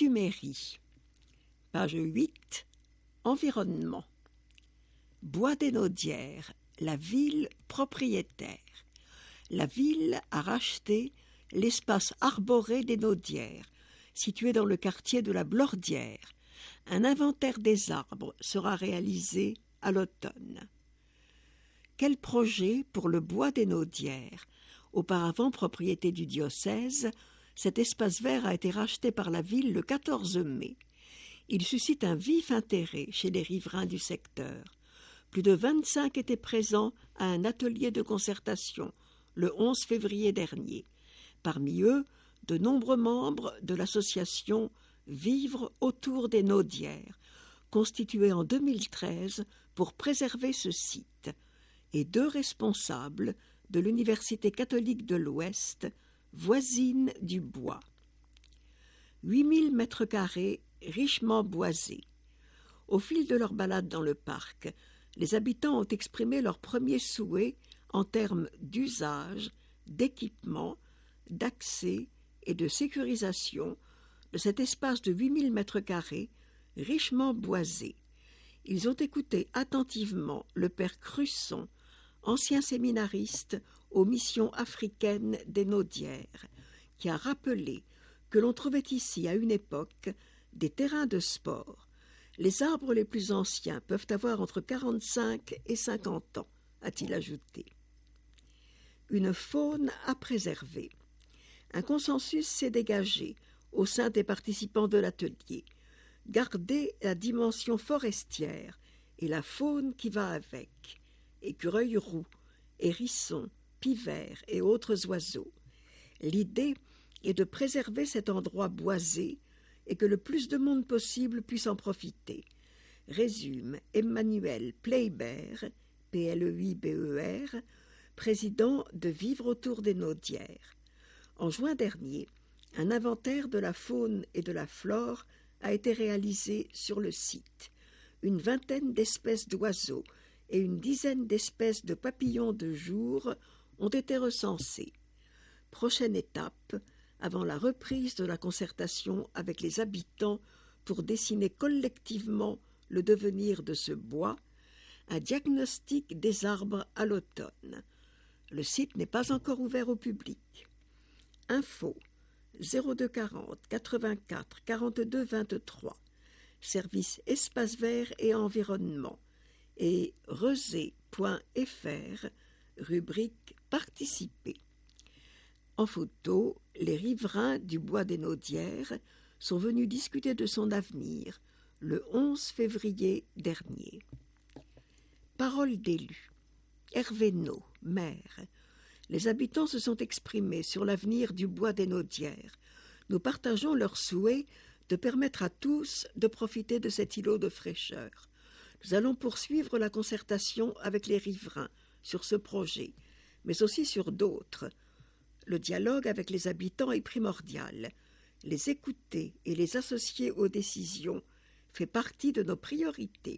Bitumerie. Page 8. Environnement. Bois des Naudières, la ville propriétaire. La ville a racheté l'espace arboré des Naudières, situé dans le quartier de la Blordière. Un inventaire des arbres sera réalisé à l'automne. Quel projet pour le bois des Naudières? Auparavant propriété du diocèse, cet espace vert a été racheté par la ville le 14 mai. Il suscite un vif intérêt chez les riverains du secteur. Plus de 25 étaient présents à un atelier de concertation le 11 février dernier. Parmi eux, de nombreux membres de l'association Vivre autour des Naudières, constituée en 2013 pour préserver ce site, et 2 responsables de l'Université catholique de l'Ouest, voisine du bois. 8000 mètres carrés richement boisés. Au fil de leur balade dans le parc, les habitants ont exprimé leurs premiers souhaits en termes d'usage, d'équipement, d'accès et de sécurisation de cet espace de 8000 mètres carrés richement boisé. Ils ont écouté attentivement le père Crusson, ancien séminariste aux missions africaines des Naudières, qui a rappelé que l'on trouvait ici à une époque des terrains de sport. Les arbres les plus anciens peuvent avoir entre 45 et 50 ans, a-t-il ajouté. Une faune à préserver. Un consensus s'est dégagé au sein des participants de l'atelier. Garder la dimension forestière et la faune qui va avec, écureuils roux, hérissons, pivers et autres oiseaux. L'idée est de préserver cet endroit boisé et que le plus de monde possible puisse en profiter, résume Emmanuel Pleiber, P-L-E-I-B-E-R, président de Vivre autour des Naudières. En juin dernier, un inventaire de la faune et de la flore a été réalisé sur le site. Une vingtaine d'espèces d'oiseaux et une dizaine d'espèces de papillons de jour ont été recensées. Prochaine étape, avant la reprise de la concertation avec les habitants pour dessiner collectivement le devenir de ce bois, un diagnostic des arbres à l'automne. Le site n'est pas encore ouvert au public. Info 0240 84 42 23, service espace vert et environnement, et resé.fr, rubrique participer. En photo, les riverains du bois des Naudières sont venus discuter de son avenir le 11 février dernier. Parole d'élu. Hervé Naud, maire. Les habitants se sont exprimés sur l'avenir du bois des Naudières. Nous partageons leur souhait de permettre à tous de profiter de cet îlot de fraîcheur. Nous allons poursuivre la concertation avec les riverains sur ce projet, mais aussi sur d'autres. Le dialogue avec les habitants est primordial. Les écouter et les associer aux décisions fait partie de nos priorités.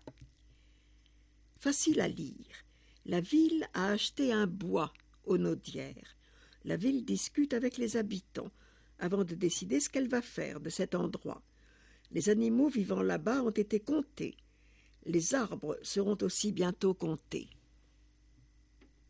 Facile à lire. La ville a acheté un bois aux Naudières. La ville discute avec les habitants avant de décider ce qu'elle va faire de cet endroit. Les animaux vivant là-bas ont été comptés. Les arbres seront aussi bientôt comptés.